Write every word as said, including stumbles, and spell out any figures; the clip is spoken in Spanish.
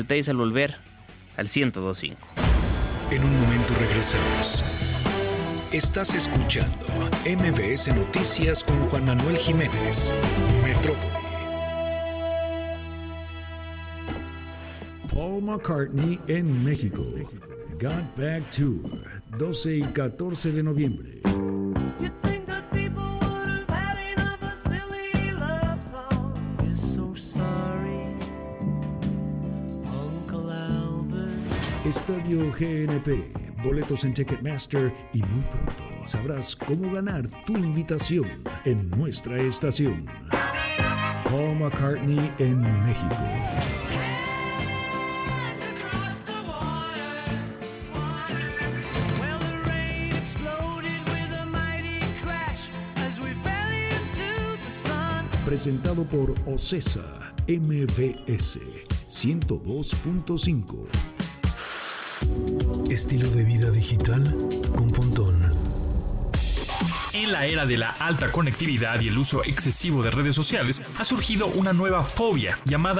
Detalles al volver al ciento dos punto cinco. En un momento regresamos. Estás escuchando M B S Noticias con Juan Manuel Jiménez. Metrópoli. Paul McCartney en México. Got Back Tour, doce y catorce de noviembre. Estadio G N P, boletos en Ticketmaster y muy pronto sabrás cómo ganar tu invitación en nuestra estación. Paul McCartney en México. Presentado por OCESA M B S ciento dos punto cinco. Estilo de vida digital con Pontón. En la era de la alta conectividad y el uso excesivo de redes sociales, ha surgido una nueva fobia llamada